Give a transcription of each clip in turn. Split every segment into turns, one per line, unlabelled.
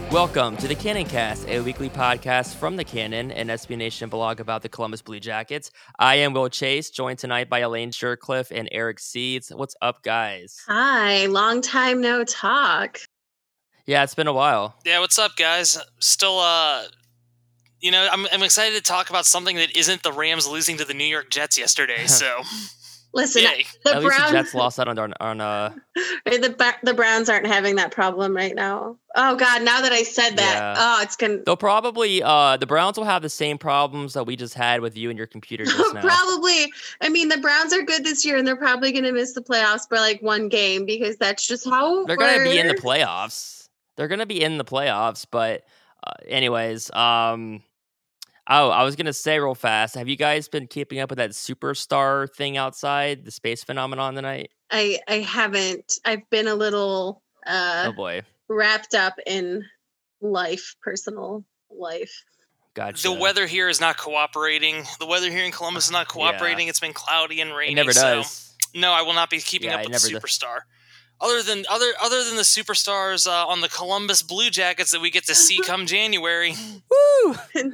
Welcome to the Cannon Cast, a weekly podcast from the Cannon, an SB Nation blog about the Columbus Blue Jackets. I am Will Chase, joined tonight by Elaine Shercliffe and Eric Seeds. What's up, guys?
Hi, long time no talk.
Yeah, it's been a while.
Yeah, what's up, guys? Still, I'm excited to talk about something that isn't the Rams losing to the New York Jets yesterday. So,
listen,
yay.
At least the Jets lost out on
the Browns aren't having that problem right now. Oh God, now that I said that, it's gonna.
They'll probably the Browns will have the same problems that we just had with you and your computer just now.
Probably. I mean, the Browns are good this year, and they're probably gonna miss the playoffs by like one game because that's just how
they're gonna be in the playoffs. They're gonna be in the playoffs, but anyways, Oh, I was going to say real fast, have you guys been keeping up with that superstar thing outside, the space phenomenon tonight?
I haven't. I've been a little
oh boy,
wrapped up in personal life.
Gotcha.
The weather here is not cooperating. The weather here in Columbus is not cooperating. Yeah. It's been cloudy and rainy.
It never does.
So, no, I will not be keeping up with the superstar. Other than the superstars on the Columbus Blue Jackets that we get to see come January.
Woo!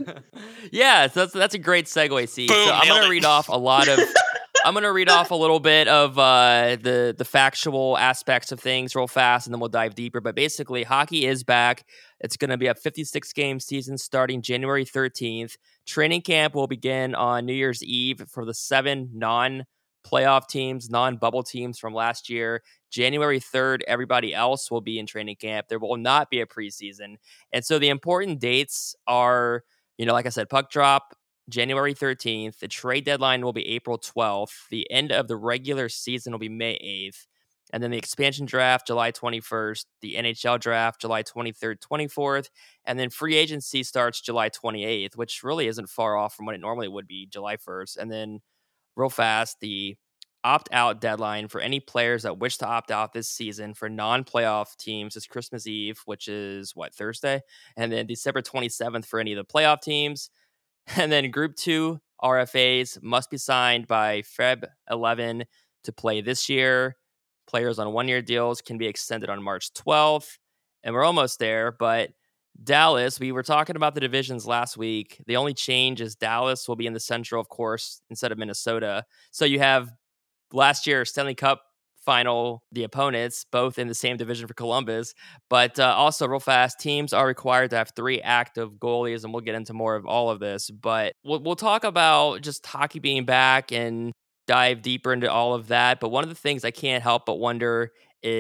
Yeah, so that's a great segue, C.
Boom,
so I'm going to read off a lot of I'm going to read off a little bit of the factual aspects of things real fast, and then we'll dive deeper. But basically, hockey is back. It's going to be a 56-game season starting January 13th. Training camp will begin on New Year's Eve for the 7 non-playoff teams, non-bubble teams from last year. January 3rd, everybody else will be in training camp. There will not be a preseason. And so the important dates are, like I said, puck drop, January 13th. The trade deadline will be April 12th. The end of the regular season will be May 8th. And then the expansion draft, July 21st. The NHL draft, July 23rd, 24th. And then free agency starts July 28th, which really isn't far off from what it normally would be, July 1st. And then real fast, the opt-out deadline for any players that wish to opt out this season for non-playoff teams is Christmas Eve, which is, Thursday? And then December 27th for any of the playoff teams. And then Group 2 RFAs must be signed by Feb 11 to play this year. Players on one-year deals can be extended on March 12th. And we're almost there, but Dallas, we were talking about the divisions last week. The only change is Dallas will be in the Central, of course, instead of Minnesota. So you have last year Stanley Cup final, the opponents, both in the same division for Columbus. But also, real fast, teams are required to have 3 active goalies, and we'll get into more of all of this. But we'll talk about just hockey being back and dive deeper into all of that. But one of the things I can't help but wonder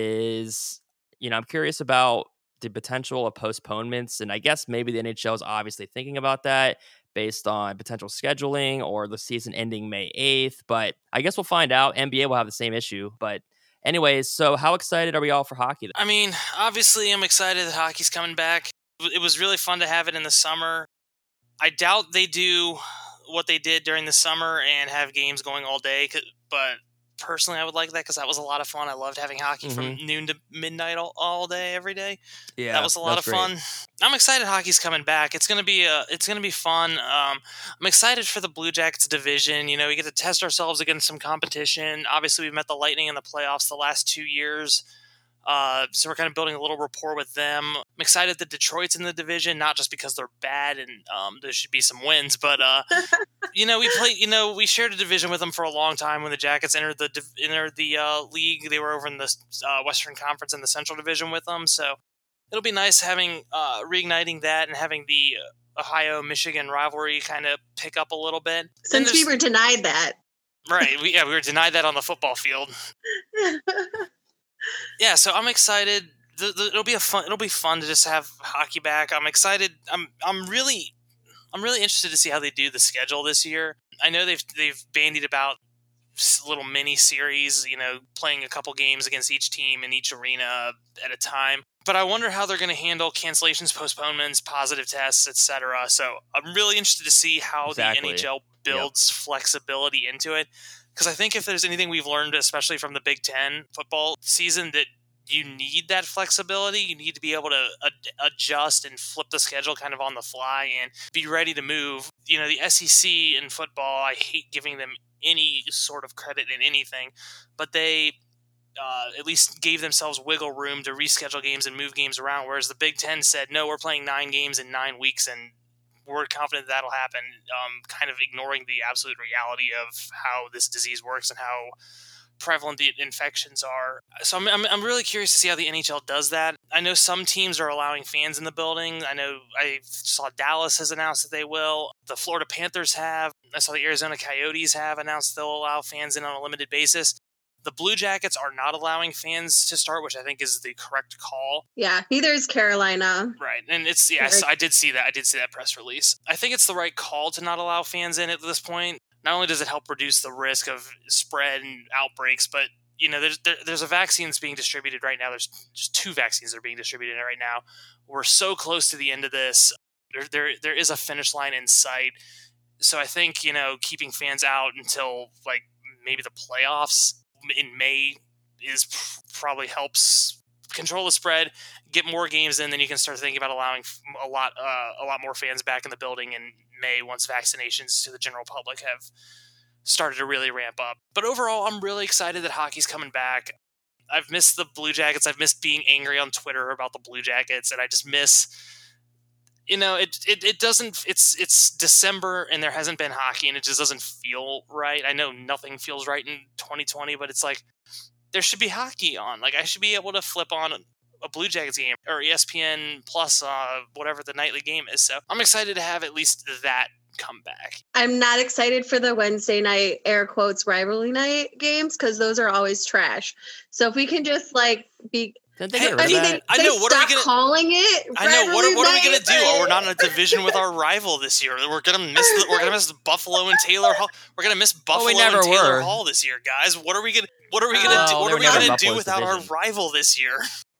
is, I'm curious about the potential of postponements. And I guess maybe the NHL is obviously thinking about that based on potential scheduling or the season ending May 8th. But I guess we'll find out. NBA will have the same issue. But anyways, so how excited are we all for hockey?
I mean, obviously I'm excited that hockey's coming back. It was really fun to have it in the summer. I doubt they do what they did during the summer and have games going all day, but personally I would like that because that was a lot of fun. I loved having hockey from noon to midnight all day every day. Yeah, that was a lot of fun. I'm excited hockey's coming back. It's gonna be fun. I'm excited for the Blue Jackets division. We get to test ourselves against some competition. Obviously we've met the Lightning in the playoffs the last 2 years. So we're kind of building a little rapport with them. I'm excited that Detroit's in the division, not just because they're bad and there should be some wins, but we shared a division with them for a long time. When the Jackets entered the league, they were over in the Western Conference and the Central Division with them. So it'll be nice having reigniting that and having the Ohio-Michigan rivalry kind of pick up a little bit.
Since we were denied that,
right? We were denied that on the football field. Yeah, so I'm excited. It'll be fun to just have hockey back. I'm excited. I'm really interested to see how they do the schedule this year. I know they've bandied about little mini series, playing a couple games against each team in each arena at a time. But I wonder how they're going to handle cancellations, postponements, positive tests, etc. So I'm really interested to see how the NHL builds flexibility into it. Because I think if there's anything we've learned, especially from the Big Ten football season, that you need that flexibility. You need to be able to adjust and flip the schedule kind of on the fly and be ready to move. The SEC in football, I hate giving them any sort of credit in anything, but they at least gave themselves wiggle room to reschedule games and move games around, whereas the Big Ten said, no, we're playing 9 games in 9 weeks, and we're confident that'll happen, kind of ignoring the absolute reality of how this disease works and how prevalent the infections are. So I'm really curious to see how the NHL does that. I know some teams are allowing fans in the building. I saw Dallas has announced that they will. The Florida Panthers have. I saw the Arizona Coyotes have announced they'll allow fans in on a limited basis. The Blue Jackets are not allowing fans to start, which I think is the correct call.
Yeah, neither is Carolina.
Right, and it's yes, I did see that. I did see that press release. I think it's the right call to not allow fans in at this point. Not only does it help reduce the risk of spread and outbreaks, but there's a vaccine that's being distributed right now. There's just 2 vaccines that are being distributed right now. We're so close to the end of this. There is a finish line in sight. So I think keeping fans out until like maybe the playoffs in May is probably helps control the spread, get more games in, then you can start thinking about allowing a lot more fans back in the building in May once vaccinations to the general public have started to really ramp up. But overall, I'm really excited that hockey's coming back. I've missed the Blue Jackets. I've missed being angry on Twitter about the Blue Jackets, and I just miss it doesn't it's December and there hasn't been hockey and it just doesn't feel right. I know nothing feels right in 2020, but it's like there should be hockey on. Like I should be able to flip on a Blue Jackets game or ESPN Plus, whatever the nightly game is. So I'm excited to have at least that come back.
I'm not excited for the Wednesday night air quotes rivalry night games because those are always trash. So if we can just like be
I know. What are we gonna
calling it?
I know. What are we gonna do? Oh, we're not in a division with our rival this year. We're gonna miss Buffalo and Taylor Hall. We're gonna miss Buffalo and Taylor Hall this year, guys. What are we gonna do without our rival this year?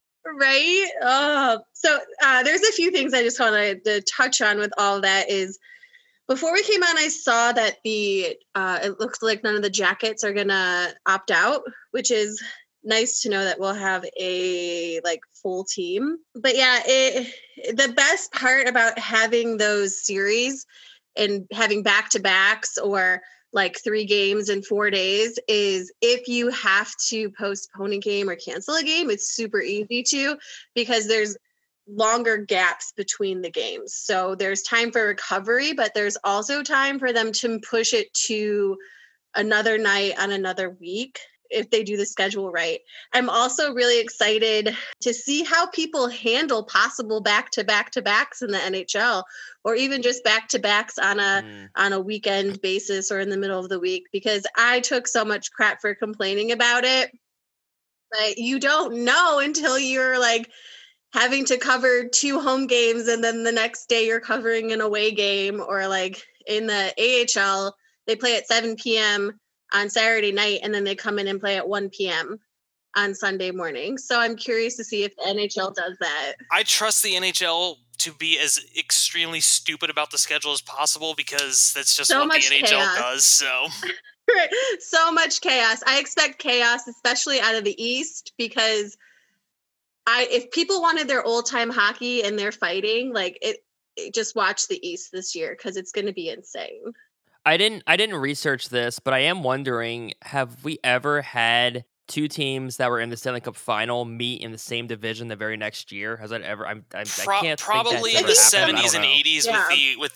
Right. So there's a few things I just wanted to touch on with all that. Is before we came on, I saw that it looks like none of the Jackets are gonna opt out, which is nice to know that we'll have a full team. But yeah, the best part about having those series and having back-to-backs or 3 games in 4 days is if you have to postpone a game or cancel a game, it's super easy to, because there's longer gaps between the games. So there's time for recovery, but there's also time for them to push it to another night on another week if they do the schedule right. I'm also really excited to see how people handle possible back-to-backs in the NHL, or even just back-to-backs on a weekend basis or in the middle of the week, because I took so much crap for complaining about it. But you don't know until you're having to cover 2 home games and then the next day you're covering an away game, or in the AHL, they play at 7 p.m. on Saturday night, and then they come in and play at 1 p.m. on Sunday morning. So I'm curious to see if the NHL does that.
I trust the NHL to be as extremely stupid about the schedule as possible, because that's just what the NHL chaos does. So.
So much chaos. I expect chaos, especially out of the East, because if people wanted their old time hockey and they're fighting, just watch the East this year, because it's going to be insane.
I didn't research this, but I am wondering, have we ever had 2 teams that were in the Stanley Cup final meet in the same division the very next year? Has that ever? I can't.
Probably in the 70s and 80s with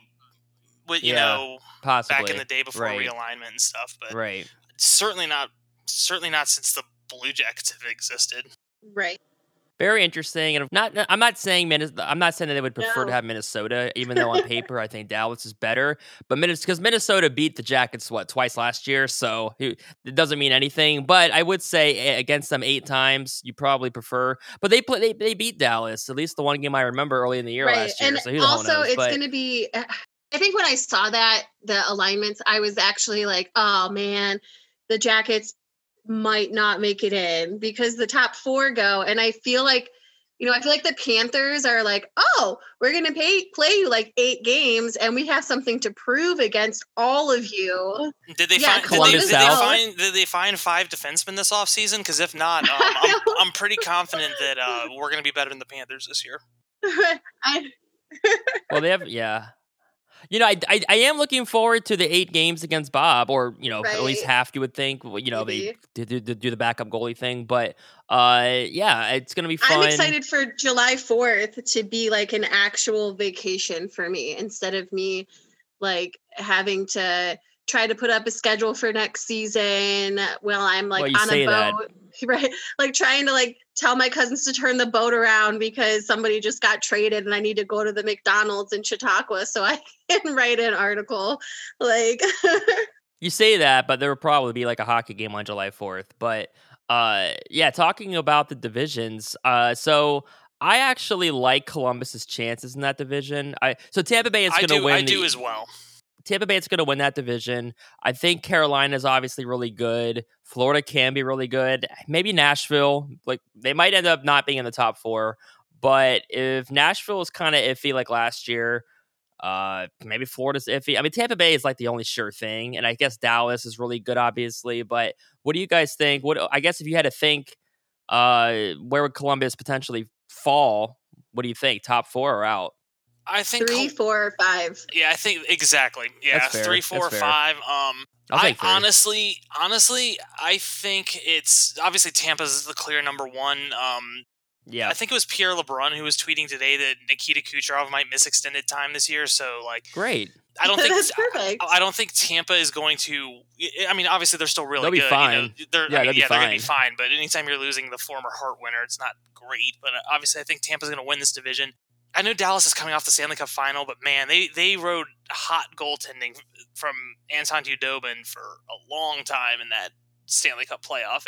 possibly
back in the day before realignment and stuff. But certainly not since the Blue Jackets have existed.
Right.
Very interesting, and I'm not saying that they would prefer to have Minnesota, even though on paper I think Dallas is better. But because Minnesota beat the Jackets twice last year, so it doesn't mean anything. But I would say against them 8 times, you probably prefer. But they beat Dallas, at least the one game I remember early in the year last year.
And
so
also, it's going to be. I think when I saw the alignments, I was actually like, oh man, the Jackets might not make it in, because the top 4 go, and I feel like the Panthers are like, oh, we're gonna play you 8 games, and we have something to prove against all of you.
Did they find 5 defensemen this offseason? Because if not, I'm pretty confident that we're gonna be better than the Panthers this year.
Well, they have I am looking forward to the 8 games against Bob, or at least
Right.
half. You would think, they
Maybe.
do the backup goalie thing, but yeah, it's gonna be
I'm
fun.
excited for July 4th to be like an actual vacation for me instead of me like having to try to put up a schedule for next season while I'm like
Well, you
on a
say that.
boat, right? Like trying to like tell my cousins to turn the boat around because somebody just got traded and I need to go to the McDonald's in Chautauqua so I can write an article. Like
You say that, but there will probably be like a hockey game on July 4th. But yeah, talking about the divisions, so I actually like Columbus's chances in that division. So Tampa Bay is going to win.
I do as well.
Tampa Bay is going to win that division. I think Carolina is obviously really good. Florida can be really good. Maybe Nashville, like they might end up not being in the top 4. But if Nashville is kind of iffy like last year, maybe Florida's iffy. I mean, Tampa Bay is like the only sure thing, and I guess Dallas is really good, obviously. But what do you guys think? I guess if you had to think, where would Columbus potentially fall? What do you think? Top 4 or out?
I think
3, 4, or 5.
Yeah, I think exactly. Yeah,
That's fair.
3, 4,
That's fair.
5.
I'll take 3.
honestly, I think it's obviously Tampa's the clear number 1.
Yeah,
I think it was Pierre LeBrun who was tweeting today that Nikita Kucherov might miss extended time this year. So, like,
great.
I don't think
That's perfect.
I don't think Tampa is going to. I mean, obviously they're still really
They'll be
good.
fine.
They're
Yeah, they'll be
they're going to be
fine.
fine. But anytime you're losing the former Hart winner, it's not great. But obviously, I think Tampa's going to win this division. I know Dallas is coming off the Stanley Cup final, but man, they rode hot goaltending from Anton Khudobin for a long time in that Stanley Cup playoff,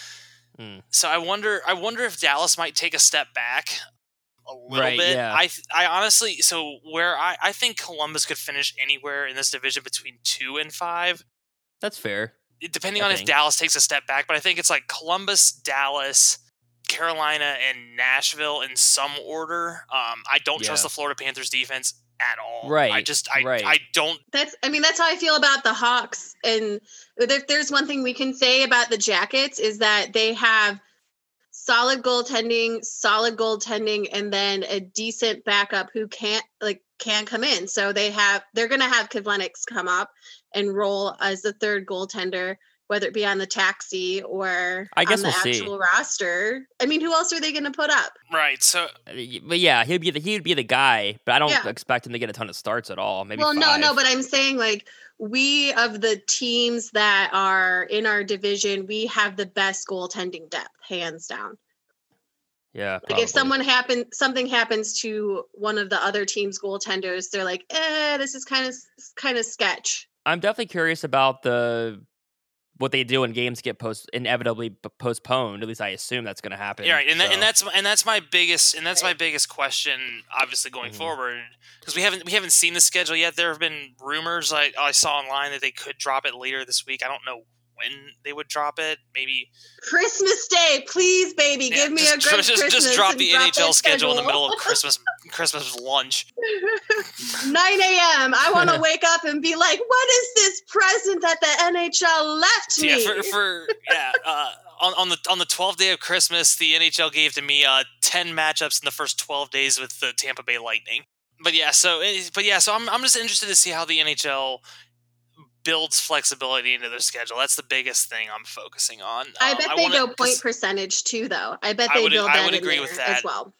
and so I wonder if Dallas might take a step back a little bit.
Yeah.
I honestly, so where I think Columbus could finish anywhere in this division between 2 and 5.
That's fair.
Depending on if Dallas takes a step back, but I think it's like Columbus, Dallas, Carolina, and Nashville in some order. I don't trust the Florida Panthers defense at all.
Right.
I don't.
That's how I feel about the Hawks. And if there's one thing we can say about the Jackets is that they have solid goaltending, and then a decent backup who can come in. So they're going to have Kivlenix come up and roll as the third goaltender, whether it be on the taxi or
I guess
on the
we'll
actual roster. I mean, who else are they going to put up?
Right. So,
but yeah, he'd be the guy, but I don't expect him to get a ton of starts at all. Maybe.
Well,
5.
no, but I'm saying like we of the teams that are in our division, we have the best goaltending depth, hands down.
Yeah.
Like if something happens to one of the other team's goaltenders, they're like, this is kind of sketch.
I'm definitely curious about what they do when games get inevitably postponed. At least I assume that's going to happen.
Yeah, right, and that's my biggest question, obviously going forward, because we haven't seen the schedule yet. There have been rumors I saw online that they could drop it later this week. I don't know when they would drop it. Maybe
Christmas Day, please, baby, give me a good Christmas.
Just drop the NHL schedule in the middle of Christmas lunch.
9 a.m. I want to wake up and be like, what is this present that the NHL left me?
On the 12th day of Christmas, the NHL gave to me 10 matchups in the first 12 days with the Tampa Bay Lightning. So I'm just interested to see how the NHL builds flexibility into their schedule. That's the biggest thing I'm focusing on.
I bet they go point percentage too, though. I bet they build that in. I would agree with that as well.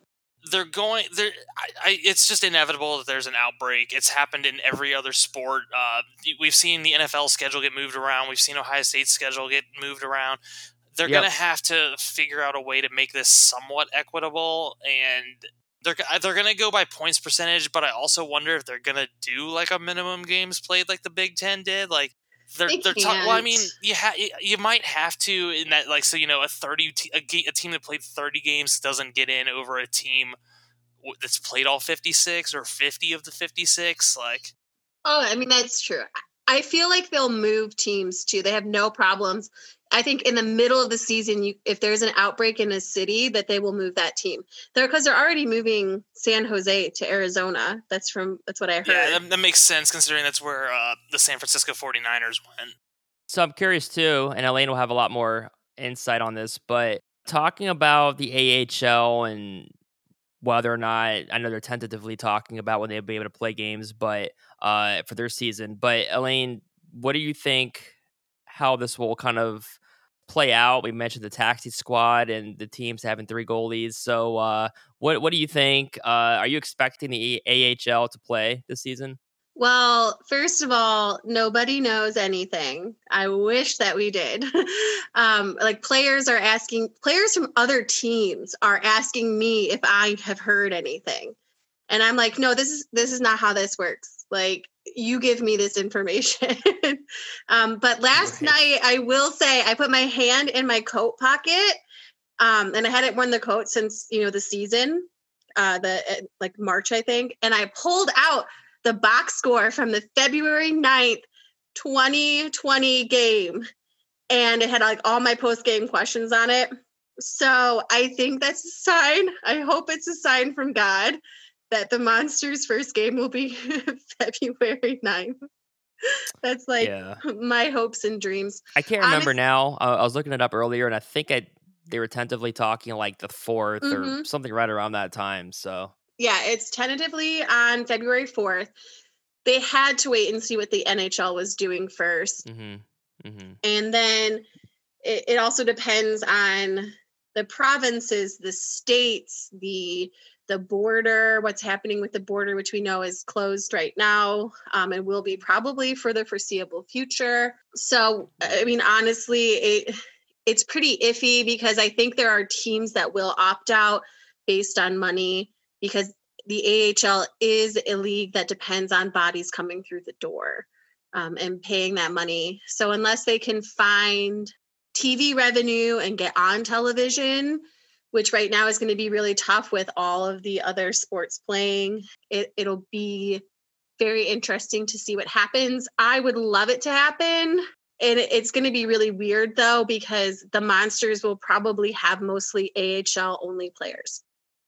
It's just inevitable that there's an outbreak. It's happened in every other sport. We've seen the NFL schedule get moved around. We've seen Ohio State's schedule get moved around. They're going to have to figure out a way to make this somewhat equitable, and they're going to go by points percentage, but I also wonder if they're going to do like a minimum games played like the Big Ten did. Like they're well, I mean, you might have to in that, like, so, a team that played 30 games doesn't get in over a team that's played all 56 or 50 of the 56. Like,
oh, I mean, that's true. I feel like they'll move teams too. They have no problems. I think in the middle of the season, if there's an outbreak in a city, that they will move that team. Because they're already moving San Jose to Arizona. That's what I heard.
Yeah, that makes sense considering that's where the San Francisco 49ers went.
So I'm curious too, and Elaine will have a lot more insight on this, but talking about the AHL and whether or not, I know they're tentatively talking about when they'll be able to play games, but for their season. But Elaine, what do you think how this will kind of play out? We mentioned the taxi squad and the teams having 3 goalies. So what do you think? Are you expecting the AHL to play this season?
Well, first of all, nobody knows anything. I wish that we did. Like players from other teams are asking me if I have heard anything. And I'm like, no, this is not how this works. Like, you give me this information. But last night, I will say, I put my hand in my coat pocket, and I hadn't worn the coat since, the season, like March, I think. And I pulled out the box score from the February 9th, 2020 game. And it had like all my post-game questions on it. So I think that's a sign. I hope it's a sign from God that the Monsters' first game will be February 9th. That's like my hopes and dreams.
I can't remember now. I was looking it up earlier, and I think they were tentatively talking like the 4th or something right around that time. So
yeah, it's tentatively on February 4th. They had to wait and see what the NHL was doing first. And then it also depends on the provinces, the states, the border, what's happening with the border, which we know is closed right now, and will be probably for the foreseeable future. So, I mean, honestly, it's pretty iffy because I think there are teams that will opt out based on money, because the AHL is a league that depends on bodies coming through the door and paying that money. So unless they can find TV revenue and get on television, which right now is going to be really tough with all of the other sports playing, it'll be very interesting to see what happens. I would love it to happen. And it's going to be really weird, though, because the Monsters will probably have mostly AHL only players.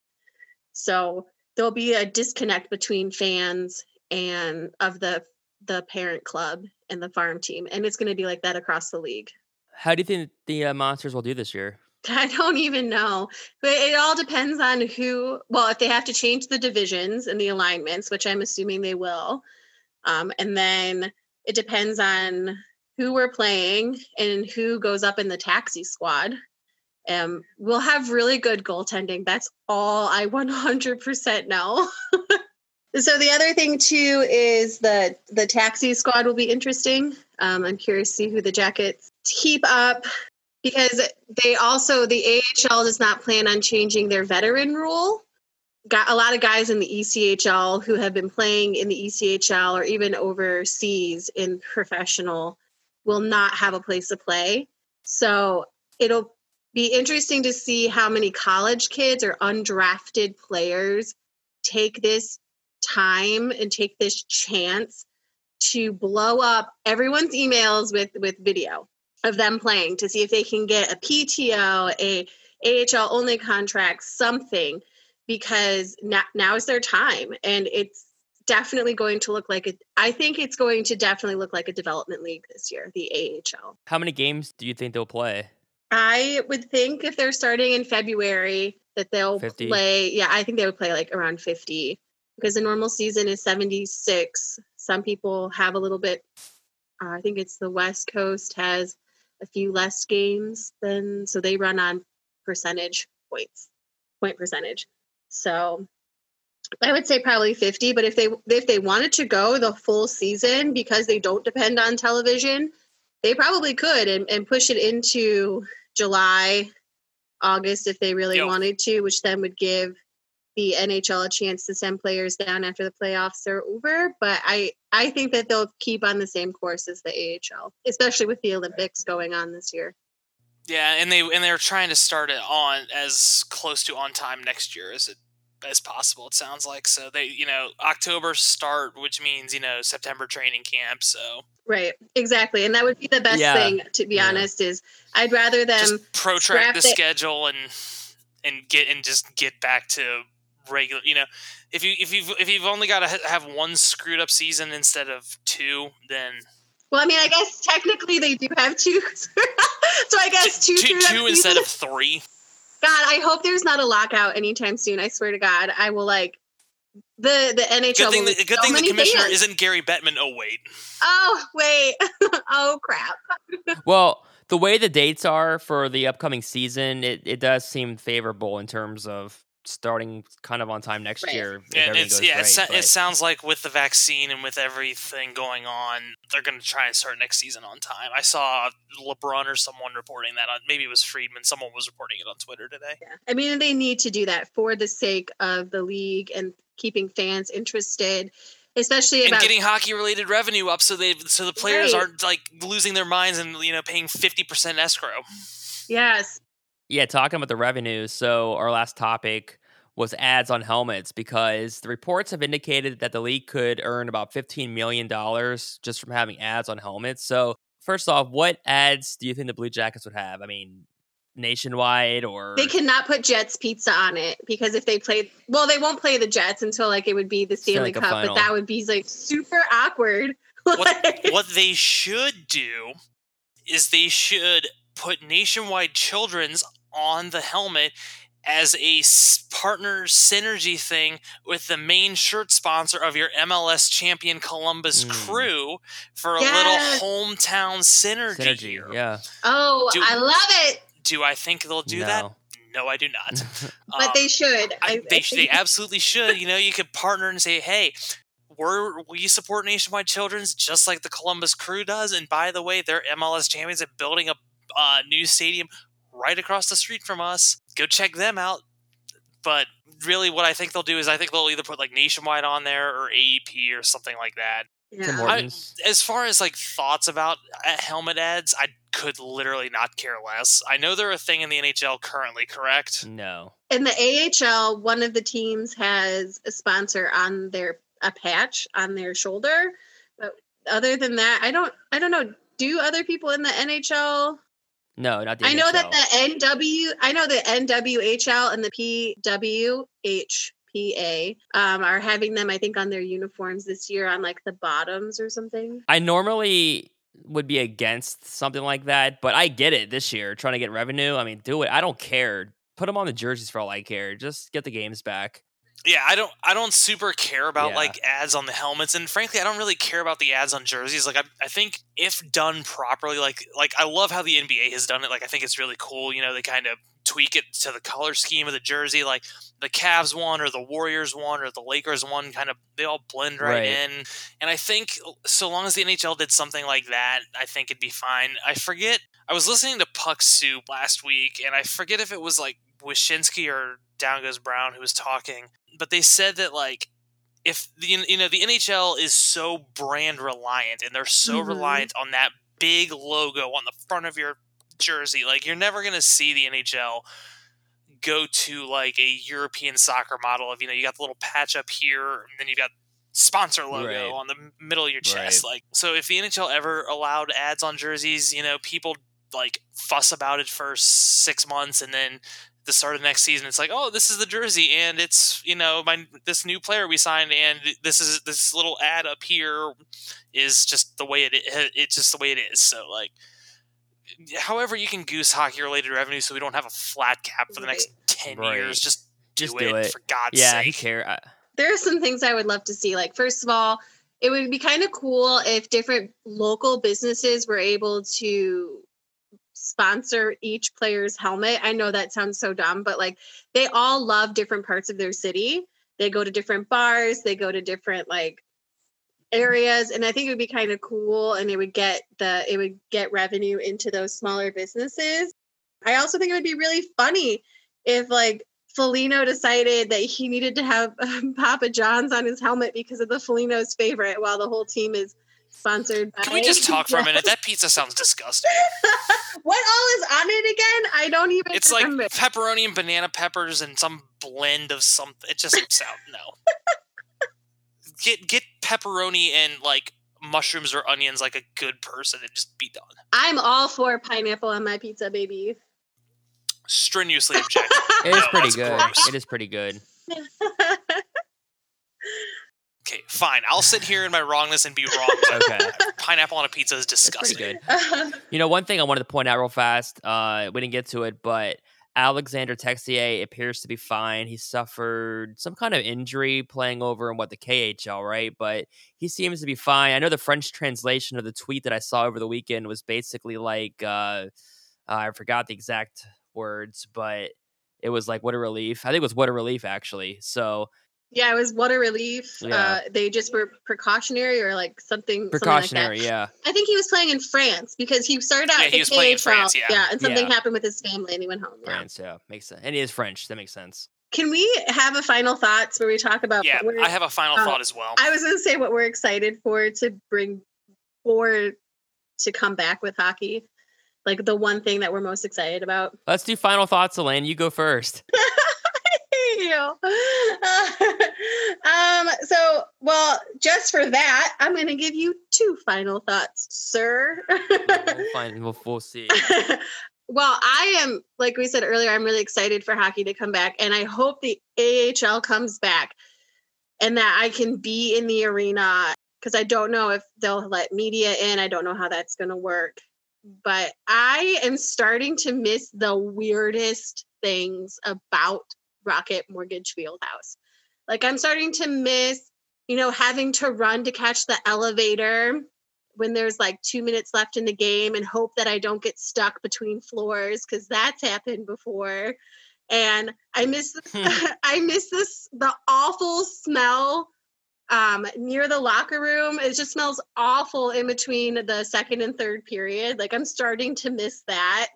So there'll be a disconnect between fans and of the parent club and the farm team. And it's going to be like that across the league.
How do you think the Monsters will do this year?
I don't even know. But it all depends on if they have to change the divisions and the alignments, which I'm assuming they will. And then it depends on who we're playing and who goes up in the taxi squad. We'll have really good goaltending. That's all I 100% know. So the other thing too is the taxi squad will be interesting. I'm curious to see who the Jackets keep up, because the AHL does not plan on changing their veteran rule. Got a lot of guys in the ECHL who have been playing in the ECHL or even overseas in professional will not have a place to play. So it'll be interesting to see how many college kids or undrafted players take this time and take this chance to blow up everyone's emails with video of them playing, to see if they can get a PTO, a AHL only contract, something, because now is their time. And it's definitely going to look like I think it's going to definitely look like a development league this year, the AHL.
How many games do you think they'll play?
I would think if they're starting in February that they'll
50?
play. Yeah, I think they would play like around 50, because the normal season is 76. Some people have a little bit, I think it's the West Coast has a few less games so they run on point percentage. So I would say probably 50, but if they wanted to go the full season because they don't depend on television, they probably could and push it into July, August if they really wanted to, which then would give the NHL a chance to send players down after the playoffs are over. But I think that they'll keep on the same course as the AHL, especially with the Olympics going on this year.
Yeah, and they're trying to start it on as close to on time next year as possible, it sounds like. So they, October start, which means, September training camp. So
right, exactly. And that would be the best thing, to be honest, is I'd rather them
just protract the schedule and just get back to regular, if you've only got to have one screwed up season instead of two, then
well, I mean, I guess technically they do have two. So I guess two
instead of three.
God, I hope there's not a lockout anytime soon. I swear to God, I will like the NHL.
Good thing,
good thing
the commissioner
fans.
isn't Gary Bettman. Oh wait.
Oh wait. Oh crap.
Well, the way the dates are for the upcoming season, it does seem favorable in terms of starting kind of on time next year.
It sounds like with the vaccine and with everything going on, they're going to try and start next season on time. I saw LeBron or someone reporting that on, maybe it was Friedman. Someone was reporting it on Twitter today.
Yeah. I mean, they need to do that for the sake of the league and keeping fans interested, especially about
getting hockey related revenue up, so the players aren't like losing their minds and paying 50% escrow.
Yes.
Yeah, talking about the revenue. So our last topic was ads on helmets, because the reports have indicated that the league could earn about $15 million just from having ads on helmets. So first off, what ads do you think the Blue Jackets would have? I mean, nationwide, or
they cannot put Jets Pizza on it, because if they play, well, they won't play the Jets until like it would be the Stanley Cup,
final.
But that would be like super awkward.
What they should do is they should put Nationwide Children's on the helmet as a partner synergy thing with the main shirt sponsor of your MLS champion Columbus Crew for a little hometown synergy here.
Yeah.
Oh, I love it.
Do I think they'll do that? No, I do not.
But they should.
They absolutely should. You could partner and say, hey, we support Nationwide Children's just like the Columbus Crew does. And by the way, they're MLS champions and building a new stadium right across the street from us. Go check them out. But really what I think they'll do is I think they'll either put like Nationwide on there or AEP or something like that.
Yeah.
As far as like thoughts about helmet ads, I could literally not care less. I know they're a thing in the NHL currently, correct?
No.
In the AHL, one of the teams has a sponsor on a patch on their shoulder. But other than that, I don't know. Do other people in the NHL?
No, not the NHL.
I know that the NWHL and the PWHPA are having them, I think, on their uniforms this year on like the bottoms or something.
I normally would be against something like that, but I get it this year, trying to get revenue. I mean, do it. I don't care. Put them on the jerseys for all I care. Just get the games back.
Yeah, I don't super care about like ads on the helmets, and frankly, I don't really care about the ads on jerseys. Like I think if done properly, like I love how the NBA has done it. Like I think it's really cool. They kind of tweak it to the color scheme of the jersey, like the Cavs one or the Warriors one or the Lakers one, kind of they all blend right in. And I think so long as the NHL did something like that, I think it'd be fine. I was listening to Puck Soup last week, and I forget if it was like Wyshynski or Down Goes Brown who was talking, but they said that like if the NHL is so brand reliant and they're so reliant on that big logo on the front of your jersey, like you're never going to see the NHL go to like a European soccer model of, you got the little patch up here and then you got sponsor logo on the middle of your chest. Like, so if the NHL ever allowed ads on jerseys, people like fuss about it for 6 months, and then the start of the next season, it's like, oh, this is the jersey, and it's this new player we signed, and this little ad up here is just the way it is. It's just the way it is. So like, however you can goose hockey related revenue, so we don't have a flat cap for the next 10 years. Just do it for God's sake.
Who cares?
There are some things I would love to see. Like, first of all, it would be kind of cool if different local businesses were able to sponsor each player's helmet. I know that sounds so dumb, but like they all love different parts of their city. They go to different bars, they go to different like areas, and I think it would be kind of cool, and it would get revenue into those smaller businesses. I also think it would be really funny if like Foligno decided that he needed to have Papa John's on his helmet because of the Foligno's favorite, while the whole team is sponsored by...
Can we just talk for a minute? That pizza sounds disgusting.
What all is on it again? I don't even
It's
remember.
like pepperoni and banana peppers and some blend of something. It just sounds... No. Get pepperoni and like mushrooms or onions like a good person and just be done.
I'm all for pineapple on my pizza, baby.
Strenuously object.
It is pretty good.
Gross.
It is pretty good.
Okay, fine. I'll sit here in my wrongness and be wrong.
Okay.
Pineapple on a pizza is
It's
disgusting.
pretty good. One thing I wanted to point out real fast, we didn't get to it, but Alexander Texier appears to be fine. He suffered some kind of injury playing over in the KHL, right? But he seems to be fine. I know the French translation of the tweet that I saw over the weekend was basically like, I forgot the exact words, but it was like, what a relief. I think it was what a relief, actually. So,
yeah, it was what a relief.
Yeah.
They just were precautionary or like something
precautionary,
like that.
yeah.
I think he was playing in France because he started out
Yeah,
at
he
the
was playing in
KHL,
France, yeah.
and something
Yeah.
happened with his family and he went home. Yeah.
France, yeah, makes sense. And he is French. That makes sense.
Can we have a final thoughts where we talk about?
Yeah,
what
I have a final thought as well.
I was going to say what we're excited for to bring forward to come back with hockey. Like the one thing that we're most excited about.
Let's do final thoughts, Elaine. You go first.
Well, just for that, I'm going to give you 2 final thoughts, sir.
We'll see.
Well, I am, like we said earlier, I'm really excited for hockey to come back, and I hope the AHL comes back and that I can be in the arena, because I don't know if they'll let media in. I don't know how that's going to work, but I am starting to miss the weirdest things about Rocket Mortgage Fieldhouse. Like, I'm starting to miss, having to run to catch the elevator when there's like 2 minutes left in the game and hope that I don't get stuck between floors, because that's happened before. And I miss the awful smell near the locker room. It just smells awful in between the second and third period. Like, I'm starting to miss that.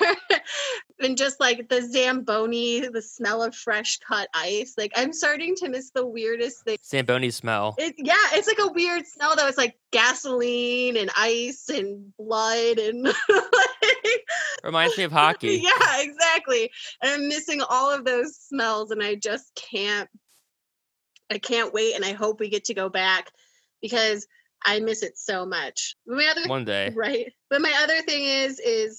And just like the Zamboni, the smell of fresh cut ice. Like, I'm starting to miss the weirdest thing.
Zamboni smell.
It's like a weird smell though. It's like gasoline and ice and blood and
Reminds me of hockey.
Yeah, exactly. And I'm missing all of those smells, and I just can't wait, and I hope we get to go back because I miss it so much.
One day.
Right. But my other thing is,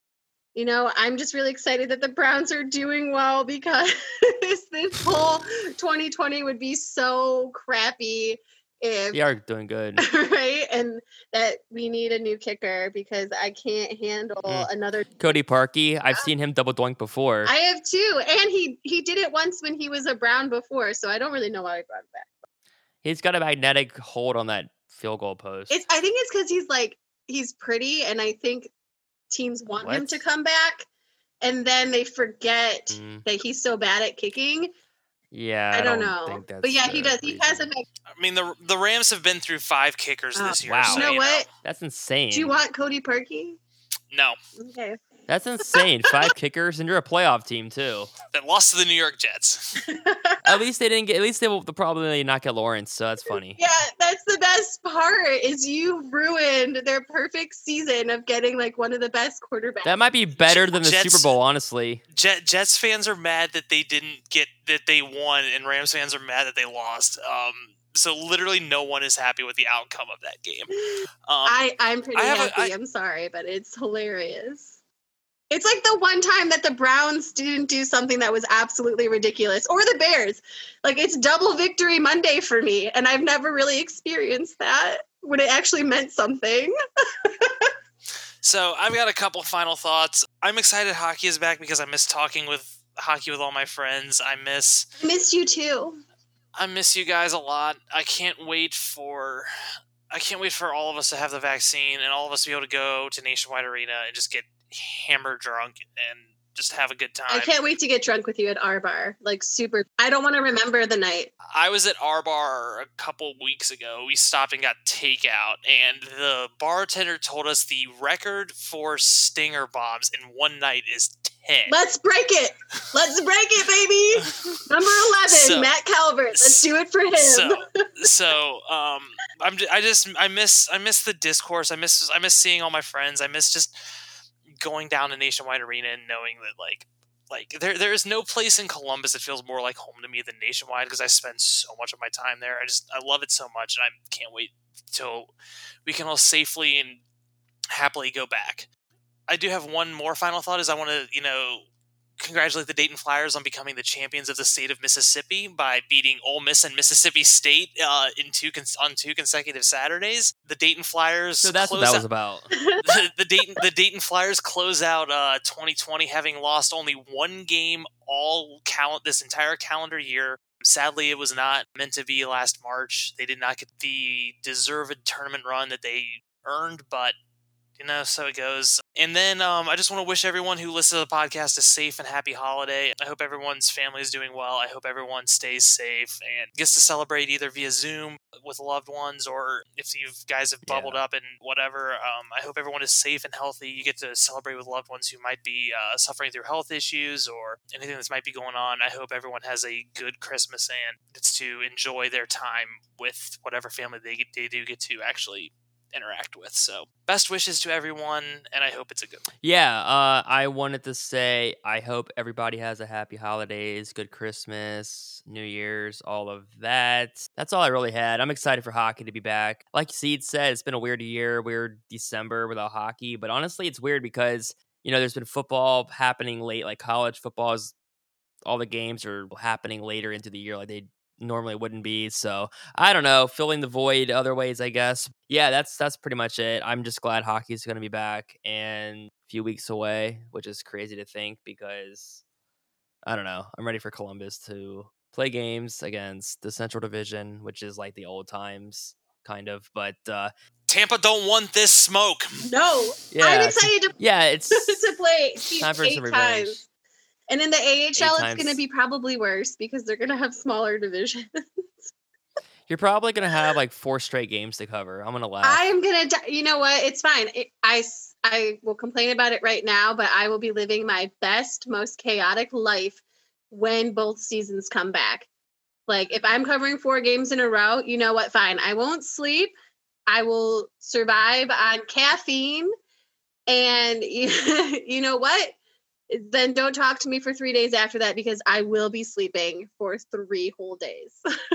I'm just really excited that the Browns are doing well, because this whole 2020 would be so crappy if
They are doing good.
right, and that we need a new kicker, because I can't handle another
Cody Parkey. I've seen him double doink before.
I have too, and he did it once when he was a Brown before, so I don't really know why I brought him back.
He's got a magnetic hold on that field goal post.
I think it's because he's pretty, and I think teams want him to come back, and then they forget that he's so bad at kicking.
Yeah,
I don't know. But yeah, he does. He has a
I mean, the Rams have been through 5 kickers this year.
Wow.
So,
you know what?
That's insane.
Do you want Cody Parkey?
No.
Okay.
That's insane. 5 kickers, and you're a playoff team too.
That lost to the New York Jets.
At least they didn't get. At least they will probably not get Lawrence. So that's funny.
Yeah, that's the best part. Is you ruined their perfect season of getting like one of the best quarterbacks.
That might be better than the Super Bowl, honestly.
Jets fans are mad that they didn't get that they won, and Rams fans are mad that they lost. So literally no one is happy with the outcome of that game.
I'm pretty happy. I'm sorry, but it's hilarious. It's like the one time that the Browns didn't do something that was absolutely ridiculous, or the Bears. Like, it's double victory Monday for me, and I've never really experienced that when it actually meant something.
So I've got a couple final thoughts. I'm excited hockey is back because I miss talking with hockey with all my friends. I miss
you too.
I miss you guys a lot. I can't wait for all of us to have the vaccine and all of us to be able to go to Nationwide Arena and just get hammered drunk and just have a good time.
I can't wait to get drunk with you at our bar. Like, super. I don't want to remember the night.
I was at our bar a couple weeks ago. We stopped and got takeout, and the bartender told us the record for Stinger bombs in one night is 10.
Let's break it. Let's break it, baby. Number 11, Matt Calvert. Let's do it for him.
I miss the discourse. I miss seeing all my friends. I miss just going down to Nationwide Arena and knowing that like there is no place in Columbus that feels more like home to me than Nationwide, because I spend so much of my time there. I love it so much, and I can't wait till we can all safely and happily go back. I do have one more final thought, is I want to, congratulate the Dayton Flyers on becoming the champions of the state of Mississippi by beating Ole Miss and Mississippi State on two consecutive Saturdays. The Dayton Flyers.
So that's what that was about.
The Dayton Flyers close out 2020 having lost only one game this entire calendar year. Sadly, it was not meant to be last March. They did not get the deserved tournament run that they earned, but so it goes. And then I just want to wish everyone who listens to the podcast a safe and happy holiday. I hope everyone's family is doing well. I hope everyone stays safe and gets to celebrate either via Zoom with loved ones, or if you guys have bubbled up and whatever. I hope everyone is safe and healthy. You get to celebrate with loved ones who might be suffering through health issues or anything that might be going on. I hope everyone has a good Christmas and gets to enjoy their time with whatever family they do get to actually interact with. So best wishes to everyone, and I hope it's a good one.
I wanted to say I hope everybody has a happy holidays, good Christmas, New Year's, all of that. That's all I really had. I'm excited for hockey to be back. Like Seed said, it's been a weird year, weird December without hockey, but honestly it's weird because there's been football happening late, like college football is, all the games are happening later into the year like they normally wouldn't be. So I don't know, filling the void other ways, I guess. Yeah, that's pretty much it. I'm just glad hockey is going to be back and a few weeks away, which is crazy to think because I don't know. I'm ready for Columbus to play games against the Central Division, which is like the old times kind of, but
Tampa don't want this smoke.
No. Yeah, I'm excited
it's
to play
time for some
8 times. And in the AHL, it's going to be probably worse because they're going to have smaller divisions.
You're probably going to have like 4 straight games to cover. I'm going to laugh.
I'm going to, you know what? It's fine. I will complain about it right now, but I will be living my best, most chaotic life when both seasons come back. Like if I'm covering 4 games in a row, you know what? Fine. I won't sleep. I will survive on caffeine. And you know what? Then don't talk to me for 3 days after that because I will be sleeping for 3 whole days.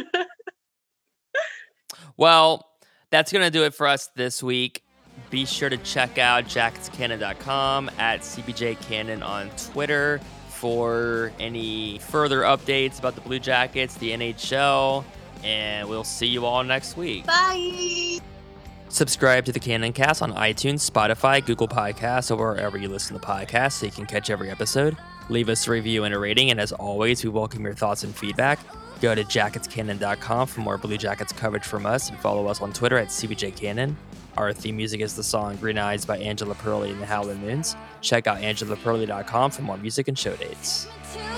Well, that's going to do it for us this week. Be sure to check out jacketscannon.com, at CBJCannon on Twitter for any further updates about the Blue Jackets, the NHL, and we'll see you all next week.
Bye!
Subscribe to the Cannon Cast on iTunes, Spotify, Google Podcasts, or wherever you listen to podcasts so you can catch every episode. Leave us a review and a rating, and as always, we welcome your thoughts and feedback. Go to jacketscannon.com for more Blue Jackets coverage from us, and follow us on Twitter at CBJCannon. Our theme music is the song Green Eyes by Angela Perley and the Howlin' Moons. Check out AngelaPerley.com for more music and show dates.